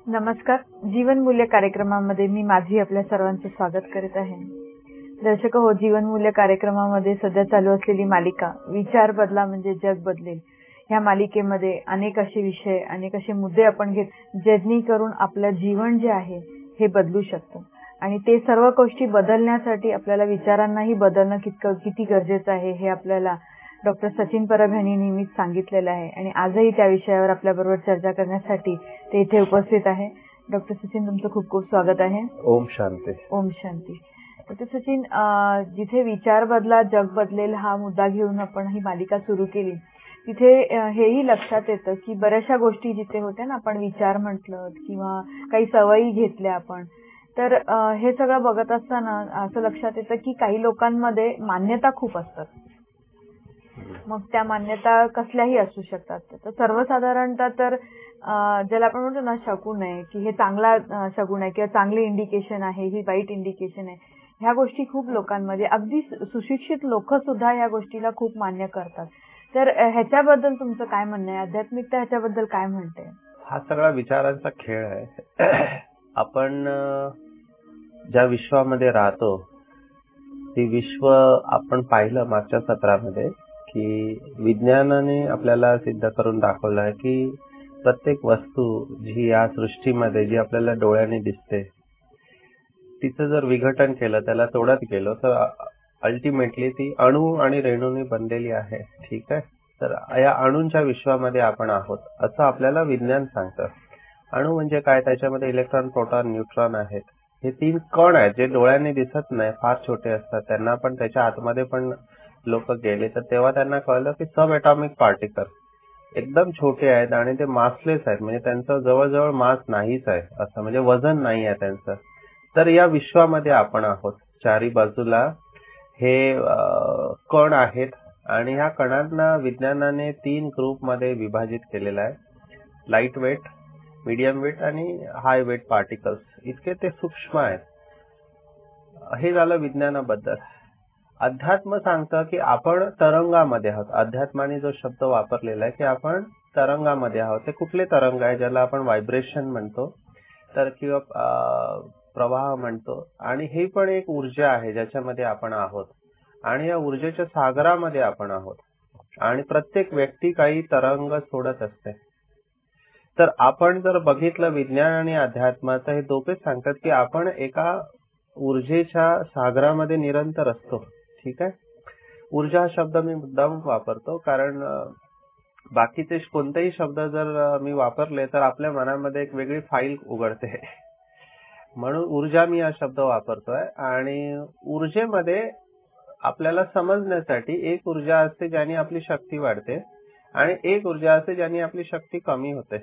नमस्कार. जीवनमूल्य कार्यक्रमामध्ये मी माझी आपल्या सर्वांचं स्वागत करीत आहे. दर्शक हो, जीवनमूल्य कार्यक्रमामध्ये सध्या चालू असलेली मालिका विचार बदला म्हणजे जग बदलेल. ह्या मालिकेमध्ये अनेक असे विषय, अनेक असे मुद्दे आपण घेत ज्यांनी करून आपलं जीवन जे आहे हे बदलू शकतं. आणि ते सर्व गोष्टी बदलण्यासाठी आपल्याला विचारांनाही बदलणं किती गरजेचं आहे हे आपल्याला डॉक्टर सचिन परब यांनी नेहमीच सांगितलेलं आहे. आणि आजही त्या विषयावर आपल्याबरोबर चर्चा करण्यासाठी ते इथे उपस्थित आहे. डॉक्टर सचिन, तुमचं खूप खूप स्वागत आहे. ओम शांती. ओम शांती. डॉक्टर सचिन, जिथे विचार बदला जग बदलेल हा मुद्दा घेऊन आपण ही मालिका सुरू केली, तिथे हेही लक्षात येतं की बऱ्याचशा गोष्टी जिथे होत्या ना, आपण विचार म्हटलं किंवा काही सवयी घेतल्या आपण, तर हे सगळं बघत असताना असं लक्षात येतं की काही लोकांमध्ये मान्यता खूप असतात. मग त्या मान्यता कसल्याही असू शकतात. तर सर्वसाधारणतः तर ज्याला आपण म्हणतो ना शकुन आहे, की हे चांगला शकुन आहे किंवा चांगली इंडिकेशन आहे, ही वाईट इंडिकेशन आहे, ह्या गोष्टी खूप लोकांमध्ये, अगदी सुशिक्षित लोक सुद्धा ह्या गोष्टीला खूप मान्य करतात. तर ह्याच्याबद्दल तुमचं काय म्हणणं आहे? आध्यात्मिकता ह्याच्याबद्दल काय म्हणते? हा सगळा विचारांचा खेळ आहे. आपण ज्या विश्वामध्ये राहतो ते विश्व आपण पाहिलं मागच्या सत्रामध्ये की विज्ञानाने आपल्याला सिद्ध करून दाखवलं आहे की प्रत्येक वस्तू जी या सृष्टीमध्ये जी आपल्याला डोळ्याने दिसते तिचं जर विघटन केलं, त्याला तोडत गेलो तर अल्टिमेटली ती अणू आणि रेणूंनी बनलेली आहे. ठीक आहे. तर या अणूंच्या विश्वामध्ये आपण आहोत असं आपल्याला विज्ञान सांगतं. अणू म्हणजे काय? त्याच्यामध्ये इलेक्ट्रॉन, प्रोटॉन, न्यूट्रॉन आहेत. हे 3 कण आहेत जे डोळ्यांनी दिसत नाही, फार छोटे असतात. त्यांना पण त्याच्या आतमध्ये पण लोक गेले तर तेव्हा त्यांना कळलं की सब एटॉमिक पार्टिकल एकदम छोटे आहेत आणि ते मासलेस आहेत, म्हणजे त्यांचं जवळजवळ मास नाहीच आहे, असं म्हणजे वजन नाही आहे त्यांचं. तर या विश्वामध्ये आपण आहोत. चारी बाजूला हे कण आहेत आणि ह्या कणांना विज्ञानाने 3 ग्रुपमध्ये विभाजित केलेलं आहे. लाईट वेट, मीडियम वेट आणि हाय वेट पार्टिकल्स. इतके ते सूक्ष्म आहेत. हे झालं विज्ञानाबद्दल. अध्यात्म सांगतं की आपण तरंगामध्ये आहोत. अध्यात्माने जो शब्द वापरलेला आहे की आपण तरंगामध्ये आहोत. ते कुठले तरंग आहे? ज्याला आपण व्हायब्रेशन म्हणतो तर किंवा प्रवाह म्हणतो. आणि हे पण एक ऊर्जा आहे ज्याच्यामध्ये आपण आहोत आणि या ऊर्जेच्या सागरामध्ये आपण आहोत. आणि प्रत्येक व्यक्ती काही तरंग सोडत असते. तर आपण जर बघितलं विज्ञान आणि अध्यात्म, तर हे दोघेच सांगतात की आपण एका ऊर्जेच्या सागरामध्ये निरंतर असतो. ठीक आहे. ऊर्जा हा शब्द मी मुद्दाम वापरतो कारण बाकीचे कोणतेही शब्द जर मी वापरले तर आपल्या मनामध्ये एक वेगळी फाईल उघडते. म्हणून ऊर्जा मी हा शब्द वापरतोय. आणि ऊर्जेमध्ये आपल्याला समजण्यासाठी एक ऊर्जा असते ज्याने आपली शक्ती वाढते आणि एक ऊर्जा असते ज्याने आपली शक्ती कमी होते.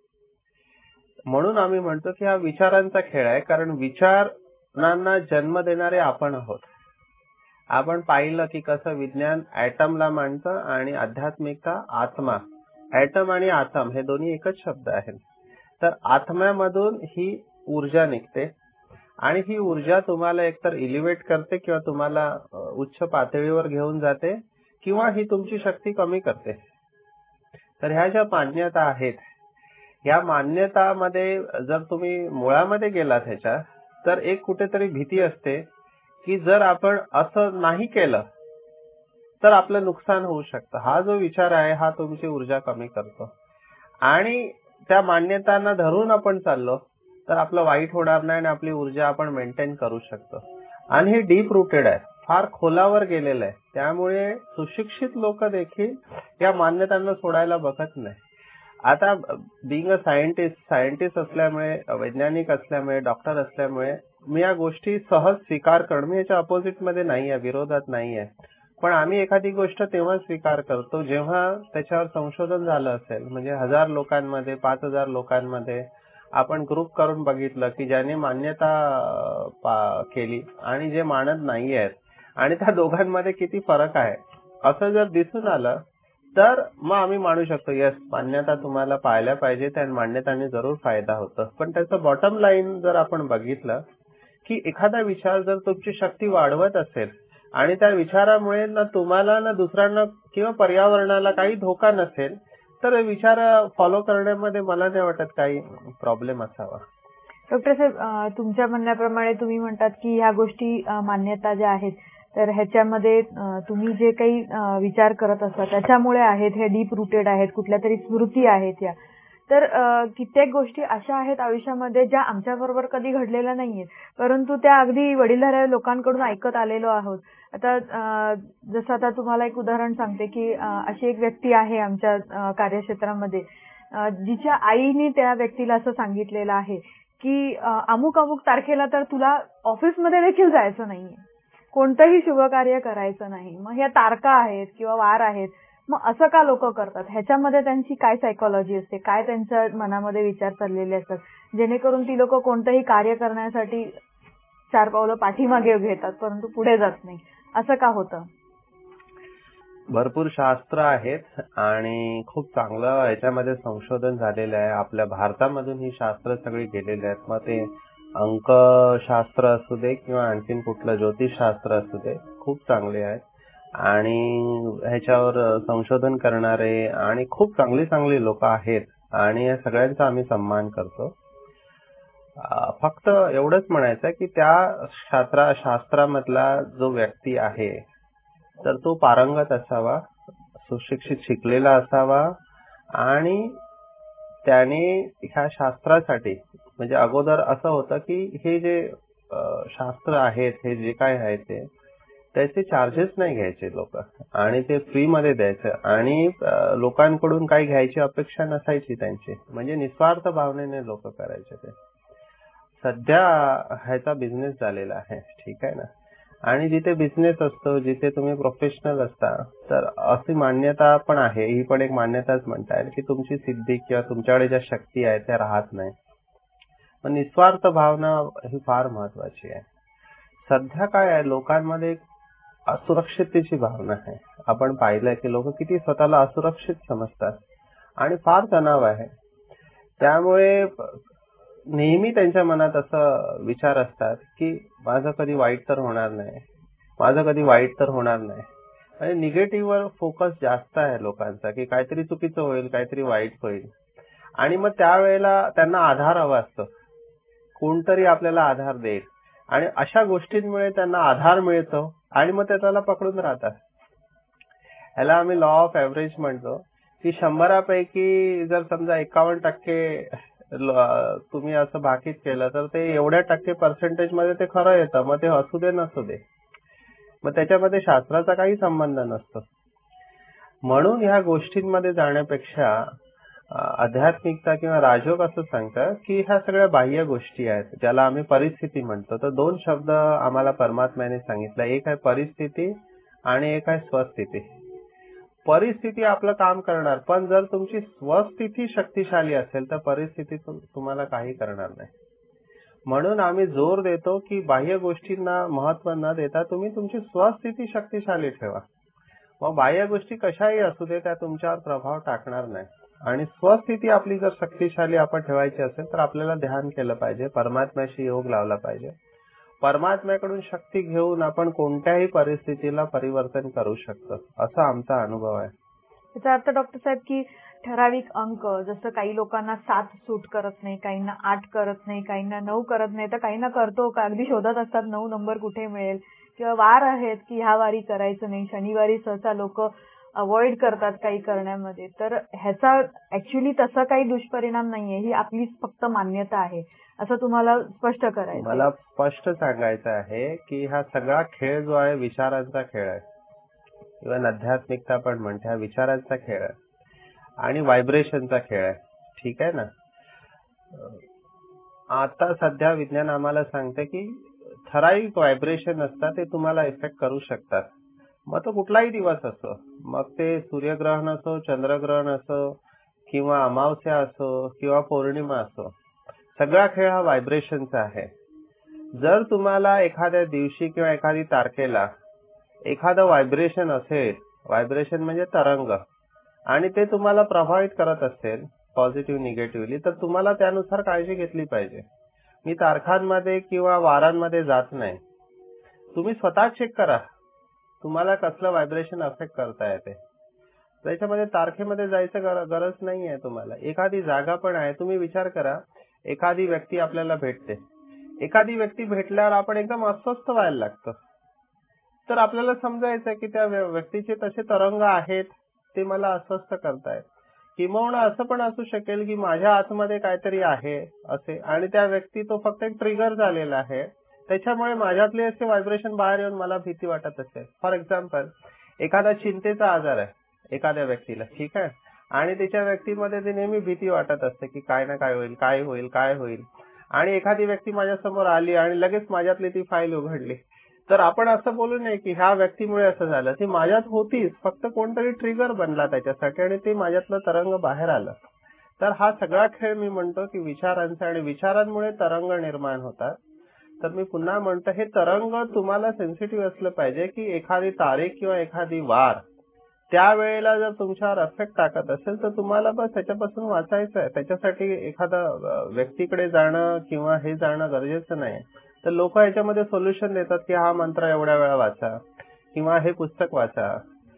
म्हणून आम्ही म्हणतो की हा विचारांचा खेळ आहे, कारण विचारांना जन्म देणारे आपण आहोत. आपण पाहिलं की कसं विज्ञान ऍटमला मांडतं आणि आध्यात्मिकता आत्मा. ऍटम आणि आत्म हे दोन्ही एकच शब्द आहेत. तर आत्म्यामधून ही ऊर्जा निघते आणि ही ऊर्जा तुम्हाला एकतर इलिव्हेट करते किंवा तुम्हाला उच्च पातळीवर घेऊन जाते किंवा ही तुमची शक्ती कमी करते. तर ह्या ज्या मान्यता आहेत, या मान्यतामध्ये जर तुम्ही मुळामध्ये गेलात ह्याच्या, तर एक कुठेतरी भीती असते की जर आपण असं नाही केलं तर आपलं नुकसान होऊ शकतं. हा जो विचार आहे हा तुमची ऊर्जा कमी करतो. आणि त्या मान्यतांना धरून आपण चाललो तर आपलं वाईट होणार नाही आणि आपली ऊर्जा आपण मेंटेन करू शकतो. आणि हे डीप रूटेड आहे, फार खोलावर गेलेलं आहे. त्यामुळे सुशिक्षित लोक देखील या मान्यतांना सोडायला बघत नाही. आता बिंग अ सायंटिस्ट असल्यामुळे, वैज्ञानिक असल्यामुळे, डॉक्टर असल्यामुळे मी या गोष्टी सहज स्वीकार करणं, मी याच्या अपोजिट मध्ये नाही आहे, विरोधात नाही आहे. पण आम्ही एखादी गोष्ट तेव्हा स्वीकार करतो जेव्हा त्याच्यावर संशोधन झालं असेल. म्हणजे 1000 लोकांमध्ये, 5000 लोकांमध्ये आपण ग्रुप करून बघितलं की ज्याने मान्यता केली आणि जे मानत नाही आहेत आणि त्या दोघांमध्ये किती फरक आहे असं जर दिसून आलं तर मग आम्ही मानू शकतो येस, मान्यता तुम्हाला पाळल्या पाहिजे, त्या मान्यताने जरूर फायदा होतो. पण त्याचं बॉटम लाईन जर आपण बघितलं की एखादा विचार जर तुमची शक्ती वाढवत असेल आणि त्या विचारामुळे ना तुम्हाला ना दुसऱ्यांना किंवा पर्यावरणाला काही धोका नसेल, तर विचार फॉलो करण्यामध्ये मला नाही वाटत काही प्रॉब्लेम असावा. डॉक्टर साहेब, तुमच्या म्हणण्याप्रमाणे तुम्ही म्हणतात की ह्या गोष्टी मान्यता ज्या आहेत तर ह्याच्यामध्ये तुम्ही जे काही विचार करत असता त्याच्यामुळे आहेत, हे डीप रुटेड आहेत, कुठल्या तरी स्मृती आहेत या. तर कित्येक गोष्टी अशा आहेत आयुष्यामध्ये ज्या आमच्याबरोबर कधी घडलेल्या नाहीयेत, परंतु त्या अगदी वडीलधाऱ्या लोकांकडून ऐकत आलेलो आहोत. आता जसं आता तुम्हाला एक उदाहरण सांगते की अशी एक व्यक्ती आहे आमच्या कार्यक्षेत्रामध्ये, जिच्या आईने त्या व्यक्तीला असं सांगितलेलं आहे की अमुक अमुक तारखेला तर तुला ऑफिसमध्ये देखील जायचं नाहीये, कोणतंही शुभ कार्य करायचं नाही. मग ह्या तारखा आहेत किंवा वार आहेत, मग असं का लोक करतात? ह्याच्यामध्ये त्यांची काय सायकोलॉजी असते, काय त्यांच्या मनामध्ये विचार चाललेले असतात, जेणेकरून ती लोक कोणतंही कार्य करण्यासाठी 4 पावलं पाठीमागे घेतात परंतु पुढे जात नाही, असं का होतं? भरपूर शास्त्र आहेत आणि खूप चांगलं याच्यामध्ये संशोधन झालेलं आहे. आपल्या भारतामधून ही शास्त्र सगळी गेलेली आहेत. मग ते अंकशास्त्र असू दे किंवा आणखीन कुठलं ज्योतिषशास्त्र असू दे, खूप चांगले आहेत आणि ह्याच्यावर संशोधन करणारे आणि खूप चांगली चांगली लोक आहेत आणि या सगळ्यांचा आम्ही सन्मान करतो. फक्त एवढंच म्हणायचं की त्या शास्त्रामधला जो व्यक्ती आहे तर तो पारंगत असावा, सुशिक्षित शिकलेला असावा आणि त्याने ह्या शास्त्रासाठी म्हणजे अगोदर असं होतं की हे जे शास्त्र आहेत, हे जे काय आहे ते त्याचे चार्जेस नाही घ्यायचे लोक आणि ते फ्री मध्ये द्यायचे आणि लोकांकडून काही घ्यायची अपेक्षा नसायची त्यांची, म्हणजे निस्वार्थ भावनेने लोक करायचे ते. सध्या ह्याचा बिझनेस झालेला आहे, ठीक आहे ना. आणि जिथे बिझनेस असतो, जिथे तुम्ही प्रोफेशनल असता, तर अशी मान्यता पण आहे, ही पण एक मान्यताच म्हणता येईल की तुमची सिद्धी किंवा तुमच्याकडे ज्या शक्ती आहेत त्या राहत नाही. पण निस्वार्थ भावना ही फार महत्वाची आहे. सध्या काय आहे, लोकांमध्ये असुरक्षिततेची भावना आहे. आपण पाहिलंय की लोक किती स्वतःला असुरक्षित समजतात आणि फार तणाव आहे. त्यामुळे नेहमी त्यांच्या मनात असं विचार असतात की माझं कधी वाईट तर होणार नाही, माझं कधी वाईट तर होणार नाही. म्हणजे निगेटिव्हवर फोकस जास्त आहे लोकांचा की काहीतरी चुकीचं होईल, काहीतरी वाईट होईल. आणि मग त्यावेळेला त्यांना आधार हवा असतो, कोणतरी आपल्याला आधार देईल आणि अशा गोष्टींमुळे त्यांना आधार मिळतो आणि मग ते त्याला पकडून राहतात. ह्याला आम्ही लॉ ऑफ एव्हरेज म्हणतो की 100पैकी जर समजा 51% तुम्ही असं भाकीत केलं तर ते एवढ्या टक्के पर्सेंटेज मध्ये ते खरं येतं. मग ते असू दे नसू दे, मग त्याच्यामध्ये शास्त्राचा काही संबंध नसतो. म्हणून ह्या गोष्टींमध्ये जाण्यापेक्षा आध्यात्मिकता किंवा राजयोग असं सांगतं की ह्या सगळ्या बाह्य गोष्टी आहेत, ज्याला आम्ही परिस्थिती म्हणतो. तर 2 शब्द आम्हाला परमात्म्याने सांगितलं, एक आहे परिस्थिती आणि एक आहे स्वस्थिती. परिस्थिती आपलं काम करणार, पण जर तुमची स्वस्थिती शक्तिशाली असेल तर परिस्थिती तुम्हाला काही करणार नाही. म्हणून आम्ही जोर देतो की बाह्य गोष्टींना महत्व न देता तुम्ही तुमची स्वस्थिती शक्तिशाली ठेवा. मग बाह्य गोष्टी कशाही असू दे, त्या तुमच्यावर प्रभाव टाकणार नाही. आणि स्वस्थिती आपली जर शक्तिशाली आपण ठेवायची असेल तर आपल्याला ध्यान केलं पाहिजे, परमात्म्याशी योग लावला पाहिजे. परमात्म्याकडून शक्ती घेऊन आपण कोणत्याही परिस्थितीला परिवर्तन करू शकतो, असा आमचा अनुभव आहे. याचा अर्थ डॉक्टर साहेब की ठराविक अंक, जसं काही लोकांना 7 सूट करत नाही, काहींना 8 करत नाही, काहींना 9 करत नाही, तर काहींना करतो का अगदी शोधत असतात 9 नंबर कुठे मिळेल. किंवा वार आहेत की ह्या वारी करायचं नाही, शनिवारी सहसा लोक अवॉइड करतात काही करण्यामध्ये. तर ह्याचा ऍक्च्युअली तसा काही दुष्परिणाम नाहीये, ही आपलीच फक्त मान्यता आहे असं तुम्हाला स्पष्ट करायचं. मला स्पष्ट सांगायचं आहे की हा सगळा खेळ जो आहे विचारांचा खेळ आहे, इव्हन आध्यात्मिकता पण म्हणते हा विचारांचा खेळ आहे आणि व्हायब्रेशनचा खेळ आहे, ठीक आहे ना. आता सध्या विज्ञान आम्हाला सांगते की ठराविक व्हायब्रेशन असतात, ते तुम्हाला इफेक्ट करू शकतात. मग तो कुठलाही दिवस असो, मग ते सूर्यग्रहण असो, चंद्रग्रहण असो किंवा अमावस्या असो किंवा पौर्णिमा असो, सगळा खेळ हा व्हायब्रेशनचा आहे. जर तुम्हाला एखाद्या दिवशी किंवा एखादी तारखेला एखादं व्हायब्रेशन असेल, व्हायब्रेशन म्हणजे तरंग, आणि ते तुम्हाला प्रभावित करत असेल पॉझिटिव्ह निगेटिव्हली, तर तुम्हाला त्यानुसार काळजी घेतली पाहिजे. मी तारखांमध्ये किंवा वारांमध्ये जात नाही, तुम्ही स्वतः चेक करा तुम्हाला कसलं व्हायब्रेशन अफेक्ट करता येते. त्याच्यामध्ये तारखेमध्ये जायचं गरज नाहीये तुम्हाला. एखादी जागा पण आहे. तुम्ही विचार करा, एखादी व्यक्ती आपल्याला भेटते. एखादी व्यक्ती भेटल्यावर आपण एकदम अस्वस्थ व्हायला लागतं. तर आपल्याला समजायचं की त्या व्यक्तीचे तसे तरंग आहेत, ते मला अस्वस्थ करतायत. किंबहुना असं पण असू शकेल की माझ्या आतमध्ये काहीतरी आहे असे, आणि त्या व्यक्ती तो फक्त एक ट्रिगर झालेला आहे. त्याच्यामुळे माझ्यातले असे व्हायब्रेशन बाहेर येऊन मला भीती वाटत असेल. फॉर एक्झाम्पल, एखादा चिंतेचा आजार आहे एखाद्या व्यक्तीला, ठीक आहे, आणि त्याच्या व्यक्तीमध्ये ते नेहमी भीती वाटत असते की काय ना काय होईल, काय होईल, काय होईल. आणि एखादी व्यक्ती माझ्यासमोर आली आणि लगेच माझ्यातली ती फाईल उघडली, तर आपण असं बोलू नये की ह्या व्यक्तीमुळे असं झालं. ती माझ्यात होतीच, फक्त कोणतरी ट्रिगर बनला त्याच्यासाठी आणि ते माझ्यातलं तरंग बाहेर आलं. तर हा सगळा खेळ मी म्हणतो की विचारांचा, आणि विचारांमुळे तरंग निर्माण होतात. तर मी पुन्हा म्हणतो, हे तरंग तुम्हाला सेन्सिटिव्ह असलं पाहिजे की एखादी तारीख किंवा एखादी वार त्यावेळेला जर तुमच्यावर अफेक्ट टाकत असेल तर तुम्हाला बस त्याच्यापासून वाचायचं आहे. त्याच्यासाठी एखादा व्यक्तीकडे जाणं किंवा हे जाणं गरजेचं नाही. तर लोक याच्यामध्ये सोल्युशन देतात की हा मंत्र एवढ्या वेळा वाचा, किंवा हे पुस्तक वाचा,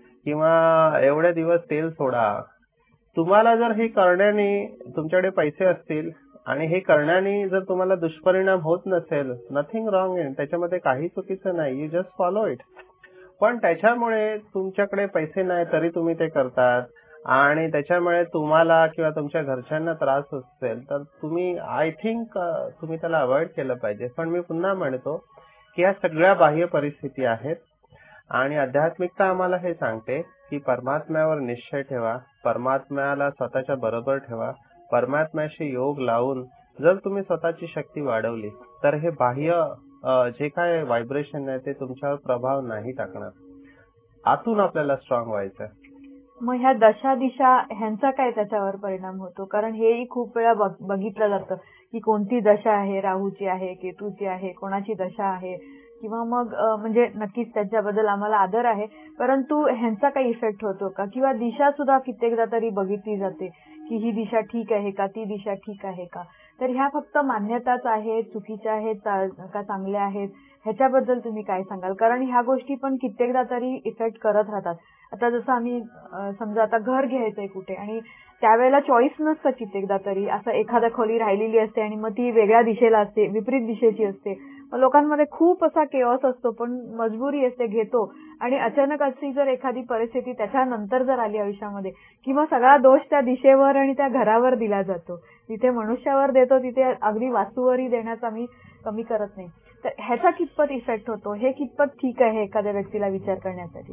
किंवा एवढे दिवस तेल सोडा. तुम्हाला जर हे करण्याने तुमच्याकडे पैसे असतील आणि हे करण्याने जर तुम्हाला दुष्परिणाम होत नसेल, नथिंग रॉंग इन, त्याच्यामध्ये काही चुकीचं नाही, यू जस्ट फॉलो इट. पण त्याच्यामुळे तुमच्याकडे पैसे नाही तरी तुम्ही ते करतात आणि त्याच्यामुळे तुम्हाला किंवा तुमच्या घरच्यांना त्रास असेल, तर तुम्ही आय थिंक तुम्ही त्याला अवॉइड केलं पाहिजे. पण मी पुन्हा म्हणतो की ह्या सगळ्या बाह्य परिस्थिती आहेत, आणि आध्यात्मिकता आम्हाला हे सांगते की परमात्म्यावर निश्चय ठेवा, परमात्म्याला स्वतःच्या बरोबर ठेवा. परमात्म्याशी योग लावून जर तुम्ही स्वतःची शक्ती वाढवली तर हे बाह्य जे काय व्हायब्रेशन आहे ते तुमच्यावर प्रभाव नाही टाकणार. आतून आपल्याला स्ट्रॉंग व्हायचं. मग ह्या दशा दिशा ह्यांचा काय त्याच्यावर परिणाम होतो? कारण हेही खूप वेळा बघितलं जातं की कोणती दशा आहे, राहूची आहे, केतूची आहे, कोणाची दशा आहे, किंवा मग म्हणजे नक्कीच त्याच्याबद्दल आम्हाला आदर आहे, परंतु ह्यांचा काही इफेक्ट होतो का? किंवा दिशा सुद्धा कित्येकदा तरी बघितली जाते की ही दिशा ठीक आहे का, ती दिशा ठीक आहे का? तर ह्या फक्त मान्यताच आहेत, चुकीच्या आहेत का चांगल्या आहेत, ह्याच्याबद्दल तुम्ही काय सांगाल? कारण ह्या गोष्टी पण कित्येकदा तरी इफेक्ट करत राहतात. आता जसं आम्ही समजा आता घर घ्यायचंय कुठे, आणि त्यावेळेला चॉईस नसतं कित्येकदा तरी, असं एखादा खोली राहिलेली असते आणि मग ती वेगळ्या दिशेला असते, विपरीत दिशेची असते. मग लोकांमध्ये खूप असा केओस असतो, पण मजबुरी असते, घेतो. आणि अचानक अशी जर एखादी परिस्थिती त्याच्यानंतर जर आली आयुष्यामध्ये, किंवा सगळा दोष त्या दिशेवर आणि त्या घरावर दिला जातो, जिथे मनुष्यावर देतो तिथे अगदी वास्तूवरही देण्याचा मी कमी करत नाही. तर ह्याचा कितपत इफेक्ट होतो, हे कितपत ठीक आहे एखाद्या व्यक्तीला विचार करण्यासाठी?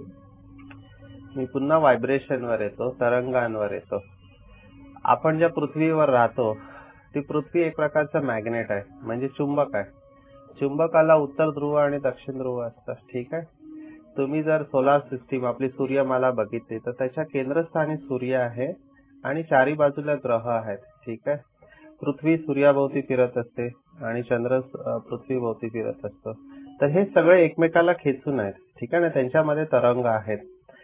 मी पुन्हा व्हायब्रेशनवर येतो, तरंगांवर येतो. आपण ज्या पृथ्वीवर राहतो ती पृथ्वी एक प्रकारचं मॅग्नेट आहे, म्हणजे चुंबक आहे. चुंबकाला उत्तर ध्रुव आणि दक्षिण ध्रुव असतात, ठीक आहे. तुम्ही जर सोलार सिस्टीम आपली सूर्यमाला बघितली तर त्याच्या केंद्रस्थानी सूर्य आहे आणि चारी बाजूला ग्रह आहेत, ठीक आहे. पृथ्वी सूर्याभोवती फिरत असते आणि चंद्र पृथ्वीभोवती फिरत असतो. तर हे सगळे एकमेकाला खेचून आहेत, ठीक आहे ना. त्यांच्यामध्ये तरंग आहेत.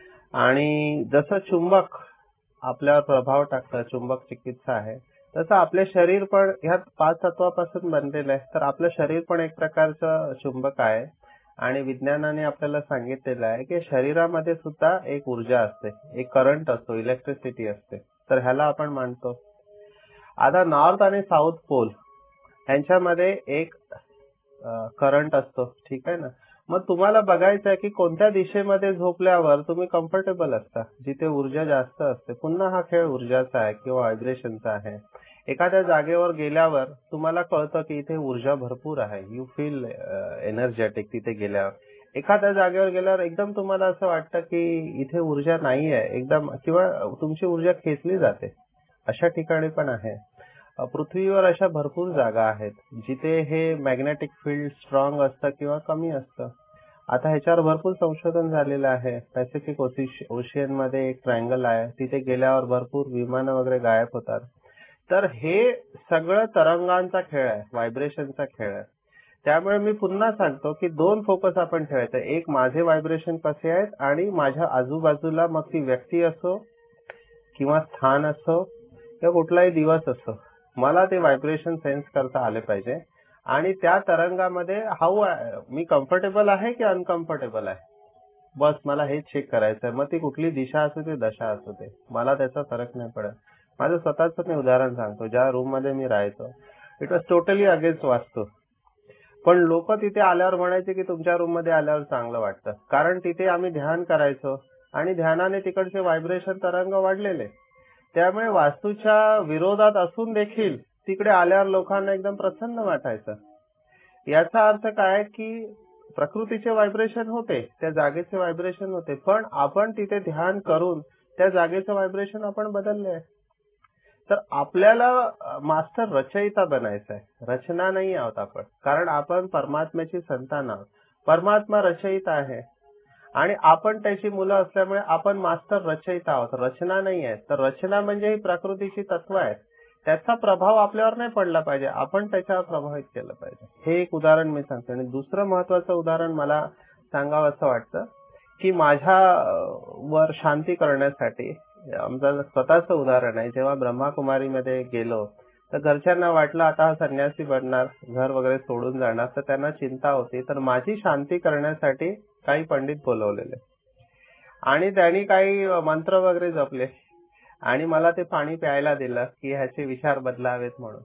आणि जसं चुंबक आपल्यावर प्रभाव टाकतं, चुंबक चिकित्सा आहे, तसं आपले शरीर पण ह्या 5 तत्वापासून बनलेलं आहे. तर आपलं शरीर पण एक प्रकारचं चुंबक आहे. आणि विज्ञानाने आपल्याला सांगितलेलं आहे की शरीरामध्ये सुद्धा एक ऊर्जा असते, एक करंट असतो, इलेक्ट्रिसिटी असते. तर ह्याला आपण मानतो. आता नॉर्थ आणि साऊथ पोल यांच्यामध्ये एक करंट असतो, ठीक आहे ना. मग तुम्हाला बघायचं आहे की कोणत्या दिशेमध्ये झोपल्यावर तुम्ही कम्फर्टेबल असता, जिथे ऊर्जा जास्त असते. पुन्हा हा खेळ ऊर्जाचा आहे किंवा व्हायब्रेशनचा आहे. एखाद्या जागेवर गेल्यावर तुम्हाला कळतं की इथे ऊर्जा भरपूर आहे, यू फील एनर्जेटिक तिथे गेल्यावर. एखाद्या जागेवर गेल्यावर एकदम तुम्हाला असं वाटतं की इथे ऊर्जा नाही आहे एकदम, किंवा तुमची ऊर्जा खेचली जाते. अशा ठिकाणी पण आहे. पृथ्वीवर अशा भरपूर जागा आहेत जिथे हे मॅग्नेटिक फील्ड स्ट्रॉंग असतं किंवा कमी असतं. आता ह्याच्यावर भरपूर संशोधन झालेलं आहे. पॅसिफिक ओशियन मध्ये एक ट्रायंगल आहे, तिथे गेल्यावर भरपूर विमानं वगैरे गायब होतात. तर हे सगळं तरंगांचा खेळ आहे, व्हायब्रेशनचा खेळ आहे. त्यामुळे मी पुन्हा सांगतो की 2 फोकस आपण ठेवायचं. एक, माझे व्हायब्रेशन कसे आहेत, आणि माझ्या आजूबाजूला, मग ती व्यक्ती असो किंवा स्थान असो किंवा कुठलाही दिवस असो, मला ते व्हायब्रेशन सेन्स करता आले पाहिजे. आणि त्या तरंगामध्ये मी कम्फर्टेबल आहे की अनकम्फर्टेबल आहे, बस मला हेच चेक करायचंय. मग ती कुठली दिशा असू दे, दशा असू दे, मला त्याचा फरक नाही पडत. माझं स्वतःच मी उदाहरण सांगतो. ज्या रूम मध्ये मी राहायचो, इट वॉज टोटली अगेन्स्ट वास्तू. पण लोक तिथे आल्यावर म्हणायचे की तुमच्या रूम मध्ये आल्यावर चांगलं वाटतं, कारण तिथे आम्ही ध्यान करायचो आणि ध्यानाने तिकडचे व्हायब्रेशन तरंग वाढलेले. त्यामुळे वास्तूच्या विरोधात असून देखील तिकडे आल्यावर लोकांना एकदम प्रसन्न वाटायचं. याचा अर्थ काय की प्रकृतीचे व्हायब्रेशन होते, त्या जागेचे व्हायब्रेशन होते, पण आपण तिथे ध्यान करून त्या जागेचं व्हायब्रेशन आपण बदलले. तर आपल्याला मास्टर रचयिता बनायचं आहे, रचना नाही आहोत आपण, कारण आपण परमात्म्याची संतान आहोत. परमात्मा रचयिता आहे आणि आपण त्याची मुलं असल्यामुळे आपण मास्टर रचयिता आहोत, रचना नाही आहे. तर रचना म्हणजे ही प्रकृतीची तत्व आहेत, त्याचा प्रभाव आपल्यावर नाही पडला पाहिजे, आपण त्याच्यावर प्रभावित केलं पाहिजे. हे एक उदाहरण मी सांगतो. आणि दुसरं महत्वाचं उदाहरण मला सांगावं असं वाटतं की माझ्या वर शांती करण्यासाठी आमचं स्वतःचं उदाहरण आहे. जेव्हा ब्रह्माकुमारीमध्ये गेलो तर घरच्यांना वाटलं आता हा संन्यासी बनणार, घर वगैरे सोडून जाणार, तर त्यांना चिंता होती. तर माझी शांती करण्यासाठी काही पंडित बोलवलेले आणि त्यांनी काही मंत्र वगैरे जपले आणि मला ते पाणी प्यायला दिलं की ह्याचे विचार बदलावेत म्हणून.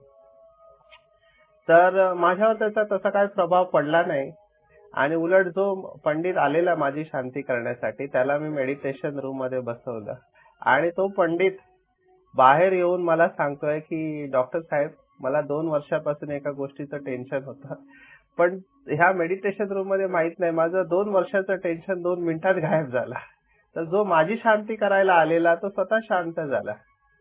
तर माझ्यावर त्याचा तसा काही प्रभाव पडला नाही आणि उलट जो पंडित आलेला माझी शांती करण्यासाठी त्याला मी मेडिटेशन रूम मध्ये बसवलं आणि तो पंडित बाहेर येऊन मला सांगतोय की डॉक्टर साहेब, मला 2 वर्षापासून एका गोष्टीचं टेन्शन होतं, पण ह्या मेडिटेशन रूम मध्ये माहित नाही माझं 2 वर्षाचं टेन्शन 2 मिनिटात गायब झाला. तर जो माझी शांती करायला आलेला तो स्वतः शांत झाला.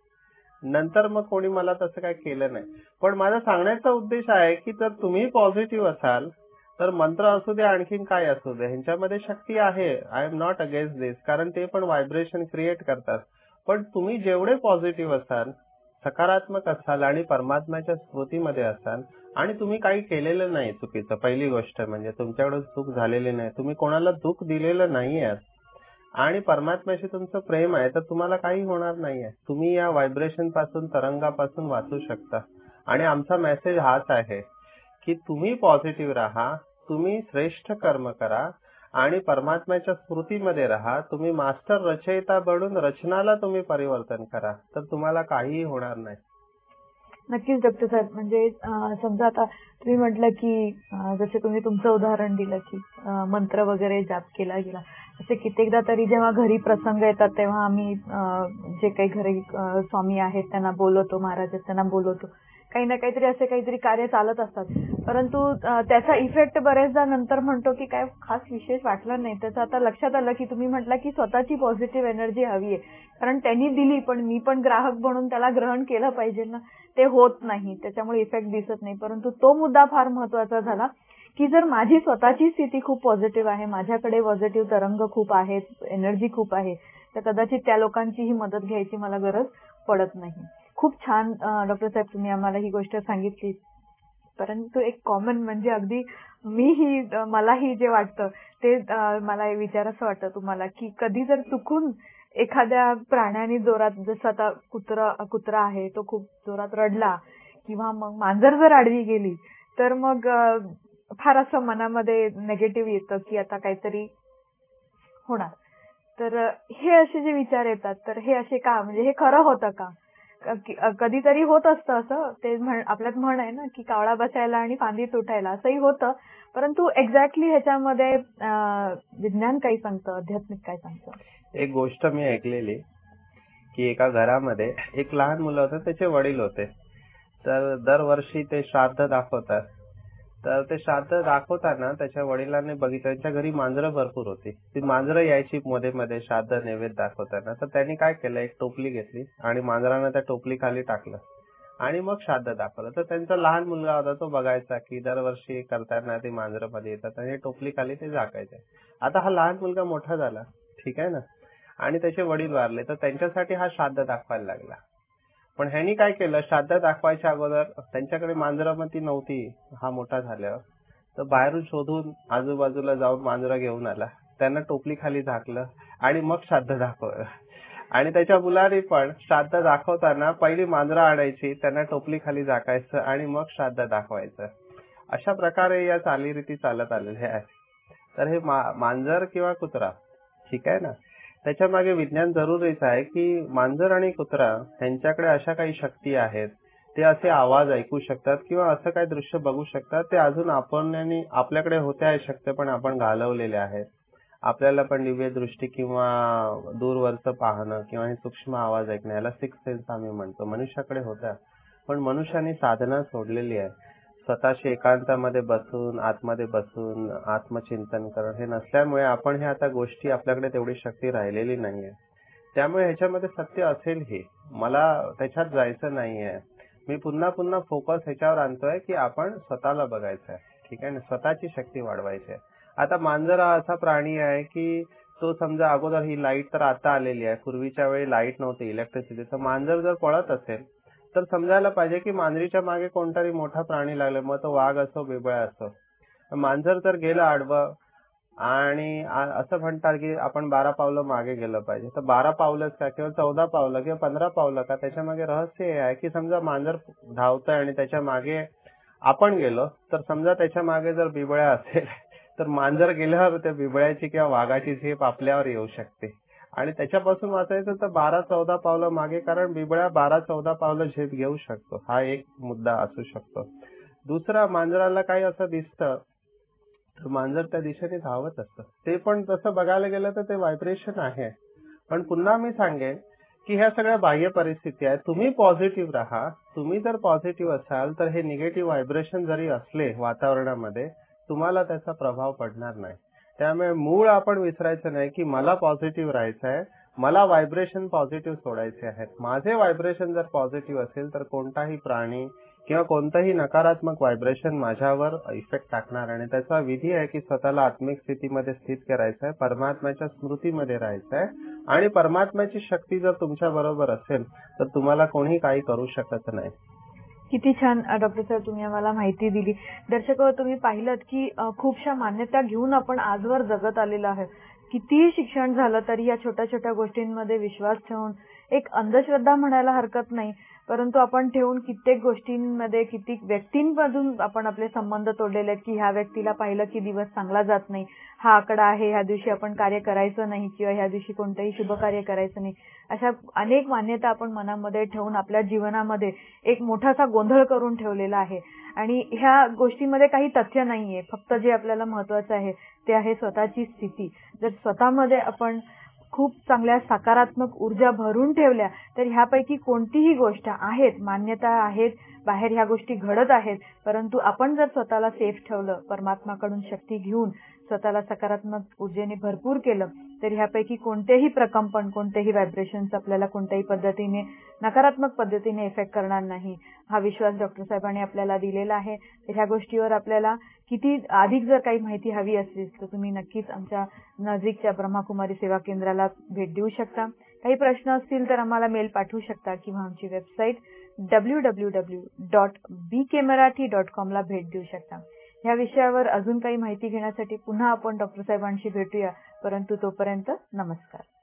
नंतर मग कोणी मला तसं काय केलं नाही. पण माझा सांगण्याचा उद्देश आहे की जर तुम्ही पॉझिटिव्ह असाल तर मंत्र असू दे, आणखीन काय असू दे, ह्यांच्यामध्ये शक्ती आहे. I am not against this, कारण ते पण व्हायब्रेशन क्रिएट करतात. पण तुम्ही जेवढे पॉझिटिव्ह असाल, सकारात्मक असाल आणि परमात्म्याच्या स्मृतीमध्ये असाल आणि तुम्ही काही केलेलं नाही चुकीचं, पहिली गोष्ट म्हणजे तुमच्याकडून चूक झालेली नाही, तुम्ही कोणाला दुःख दिलेलं नाहीये आणि परमात्म्याशी तुमचं प्रेम आहे, तर तुम्हाला काही होणार नाहीये. तुम्ही या व्हायब्रेशन पासून, तरंगापासून वाचू शकता. आणि आमचा मेसेज हाच आहे की तुम्ही पॉझिटिव्ह राहा, तुम्ही श्रेष्ठ कर्म करा आणि परमात्म्याच्या स्मृतीमध्ये राहा. तुम्ही मास्टर रचयिता बनून रचनाला तुम्ही परिवर्तन करा, तर तुम्हाला काहीही होणार नाही. नक्कीच डॉक्टर साहेब. म्हणजे समजा आता तुम्ही म्हटलं की जसे तुम्ही तुमचं उदाहरण दिलं की मंत्र वगैरे जाप केला गेला, असे कित्येकदा तरी जेव्हा घरी प्रसंग येतात तेव्हा आम्ही जे काही घरी स्वामी आहेत त्यांना बोलवतो, महाराज आहेत त्यांना बोलवतो, काही ना काहीतरी असे काहीतरी कार्य चालत असतात. परंतु त्याचा इफेक्ट बरेचदा नंतर म्हणतो की काय खास विशेष वाटलं नाही. त्याचं आता लक्षात आलं की तुम्ही म्हटलं की स्वतःची पॉझिटिव्ह एनर्जी हवी आहे, कारण त्यांनी दिली पण मी पण ग्राहक बनून त्याला ग्रहण केलं पाहिजे ना. ते होत नाही, त्याच्यामुळे इफेक्ट दिसत नाही. परंतु तो मुद्दा फार महत्वाचा झाला की जर माझी स्वतःची स्थिती खूप पॉझिटिव्ह आहे, माझ्याकडे पॉझिटिव्ह तरंग खूप आहेत, एनर्जी खूप आहे, तर कदाचित त्या लोकांचीही मदत घ्यायची मला गरज पडत नाही. खूप छान डॉक्टर साहेब तुम्ही आम्हाला ही गोष्ट सांगितली. परंतु एक कॉमन म्हणजे अगदी मलाही जे वाटतं ते मला विचारायचं वाटतं तुम्हाला की कधी जर चुकून एखाद्या प्राण्याने जोरात, जसं आता कुत्रा आहे तो खूप जोरात रडला किंवा मग मांजर जर आडवी गेली तर मग फार असं मनामध्ये नेगेटिव्ह येतं की आता काहीतरी होणार. तर हे असे जे विचार येतात तर हे असे का, म्हणजे हे खरं होतं का? कधीतरी होत असतं असं, ते आपल्यात म्हण आहे ना की कावळा बसायला आणि फांदी तुटायला, असंही होतं. परंतु एक्झॅक्टली ह्याच्यामध्ये विज्ञान काय सांगतं, आध्यात्मिक काय सांगतं? एक गोष्ट मी ऐकलेली की एका घरामध्ये एक लहान मुलं होतं, त्याचे वडील होते. तर दरवर्षी ते श्राद्ध दाखवतात. तर ते श्राद्ध दाखवताना त्याच्या वडिलांनी बघितलं त्यांच्या घरी मांजरं भरपूर होती. ती मांजरं यायची मध्ये मध्ये श्राद्ध नैवेद्य दाखवताना. तर त्यांनी काय केलं, एक टोपली घेतली आणि मांजरांना त्या टोपली खाली टाकलं आणि मग श्राद्ध दाखवलं. तर त्यांचा लहान मुलगा होता, तो बघायचा की दरवर्षी करताना ती मांजरं मध्ये येतात आणि टोपली खाली ते झाकायचे. आता हा लहान मुलगा मोठा झाला, ठीक आहे ना, आणि त्याचे वडील वारले, तर त्यांच्यासाठी हा श्राद्ध दाखवायला लागला. पण ह्यांनी काय केलं, श्राद्ध दाखवायच्या अगोदर त्यांच्याकडे मांजरामती नव्हती हा मोठा झाल्यावर, तर बाहेरून शोधून आजूबाजूला जाऊन मांजरा घेऊन आला, त्यांना टोपली खाली झाकलं आणि मग श्राद्ध दाखवलं. आणि त्याच्या मुलाने पण श्राद्ध दाखवताना पहिली मांजरा आणायची, त्यांना टोपली खाली झाकायचं आणि मग श्राद्ध दाखवायचं. अशा प्रकारे या चालीरीती चालत आलेल्या आहेत. तर हे मांजर किंवा कुत्रा ठीक आहे ना. त्याच्या मागे विज्ञान जरुरीच आहे की मांजर आणि कुत्रा यांच्याकडे अशा काही शक्ती आहेत, ते असे आवाज ऐकू शकतात किंवा असं काही दृश्य बघू शकतात, ते अजून आपण आणि आपल्याकडे होत्या हे शक्ती पण आपण घालवलेल्या आहेत. आपल्याला पण दिव्य दृष्टी किंवा दूरवरचं पाहणं किंवा हे सूक्ष्म आवाज ऐकणं, याला सिक्स सेन्स आम्ही म्हणतो, मनुष्याकडे होत्या. पण मनुष्याने साधना सोडलेली आहे. स्वतःशी एकांतामध्ये बसून, आतमध्ये बसून आत्मचिंतन करणं हे नसल्यामुळे आपण हे आता गोष्टी, आपल्याकडे तेवढी शक्ती राहिलेली नाहीये. त्यामुळे ह्याच्यामध्ये सत्य असेल हे, मला त्याच्यात जायचं नाहीये. मी पुन्हा पुन्हा फोकस ह्याच्यावर आणतोय की आपण स्वतःला बघायचं आहे, ठीक आहे ना, स्वतःची शक्ती वाढवायची आहे. आता मांजर हा असा प्राणी आहे की तो समजा अगोदर ही लाईट तर आता आलेली आहे, पूर्वीच्या वेळी लाईट नव्हती, इलेक्ट्रिसिटी, तर मांजर जर पळत असेल तर समजायला पाहिजे की मांजरीच्या मागे कोणतरी मोठा प्राणी लागला, मग तो वाघ असो, बिबळ्या असो. मांजर जर गेलं आडवं आणि असं म्हणतात की आपण 12 पावलं मागे गेलं पाहिजे, तर 12 पावलंच का किंवा 14 पावलं किंवा 15 पावलं का? त्याच्या मागे रहस्य हे आहे की समजा मांजर धावतंय आणि त्याच्या मागे आपण गेलो, तर समजा त्याच्या मागे जर बिबळ्या असेल तर मांजर गेल्यावर त्या बिबळ्याची किंवा वाघाची झेप आपल्यावर येऊ शकते. आणि त्याच्यापासून वाचायचं तर 12-14 पावलं मागे, कारण बिबळ्या 12-14 पावलं झेप घेऊ शकतो. हा एक मुद्दा असू शकतो. दुसरा, मांजराला काही असं दिसतं तर मांजर त्या दिशेने धावत असतं. ते पण तसं बघायला गेलं तर ते व्हायब्रेशन आहे. पण पुन्हा मी सांगेन की ह्या सगळ्या बाह्य परिस्थिती आहेत. तुम्ही पॉझिटिव्ह राहा. तुम्ही जर पॉझिटिव्ह असाल तर हे निगेटिव्ह व्हायब्रेशन जरी असले वातावरणामध्ये, तुम्हाला त्याचा प्रभाव पडणार नाही. त्यामुळे मूळ आपण विसरायचं नाही की मला पॉझिटिव्ह राहायचं आहे, मला व्हायब्रेशन पॉझिटिव्ह सोडायचे आहेत. माझे व्हायब्रेशन जर पॉझिटिव्ह असेल तर कोणताही प्राणी किंवा कोणतंही नकारात्मक व्हायब्रेशन माझ्यावर इफेक्ट टाकणार. आणि त्याचा विधी आहे की स्वतःला आत्मिक स्थितीमध्ये स्थित करायचं आहे, परमात्म्याच्या स्मृतीमध्ये राहायचं आहे. आणि परमात्म्याची शक्ती जर तुमच्या बरोबर असेल तर तुम्हाला कोणी काही करू शकत नाही. किती छान डॉक्टर साहेब तुम्ही आम्हाला माहिती दिली. दर्शको, तुम्ही पाहिलं की खूपशा मान्यता घेऊन आपण आजवर जगत आलेलो आहे. कितीही शिक्षण झालं तरी या छोट्या छोट्या गोष्टींमध्ये विश्वास ठेवून, एक अंधश्रद्धा म्हणायला हरकत नाही, परंतु आपण ठेवून कित्येक गोष्टींमध्ये, कित्येक व्यक्तींमधून आपण आपले संबंध तोडलेले आहेत की ह्या व्यक्तीला पाहिलं की दिवस चांगला जात नाही, हा आकडा आहे, ह्या दिवशी आपण कार्य करायचं नाही किंवा ह्या दिवशी कोणतंही शुभ कार्य करायचं नाही. अशा अनेक मान्यता आपण मनामध्ये ठेवून आपल्या जीवनामध्ये एक मोठासा गोंधळ करून ठेवलेला आहे. आणि ह्या गोष्टीमध्ये काही तथ्य नाहीये. फक्त जे आपल्याला महत्वाचं आहे ते आहे स्वतःची स्थिती. जर स्वतःमध्ये आपण खूप चांगल्या सकारात्मक ऊर्जा भरून ठेवल्या तर ह्यापैकी कोणतीही गोष्ट आहेत, मान्यता आहेत, बाहेर ह्या गोष्टी घडत आहेत, परंतु आपण जर स्वतःला सेफ ठेवलं, परमात्माकडून शक्ती घेऊन स्वतःला सकारात्मक ऊर्जेने भरपूर केलं, तर ह्यापैकी कोणतेही प्रकंपन, कोणतेही व्हायब्रेशन्स आपल्याला कोणत्याही पद्धतीने नकारात्मक पद्धतीने इफेक्ट करणार नाही. हा विश्वास डॉक्टर साहेबांनी आपल्याला दिलेला आहे. तर ह्या गोष्टीवर आपल्याला किती अधिक जर काही माहिती हवी असेल तर तुम्ही नक्कीच आमच्या नजीकच्या ब्रह्माकुमारी सेवा केंद्राला भेट देऊ शकता. काही प्रश्न असतील तर आम्हाला मेल पाठवू शकता किंवा आमची वेबसाईट www.bkmarathi.com ला भेट देऊ शकता. या विषयावर अजून काही माहिती घेण्यासाठी पुन्हा आपण डॉक्टर साहेबांशी भेटूया. परंतु तोपर्यंत नमस्कार.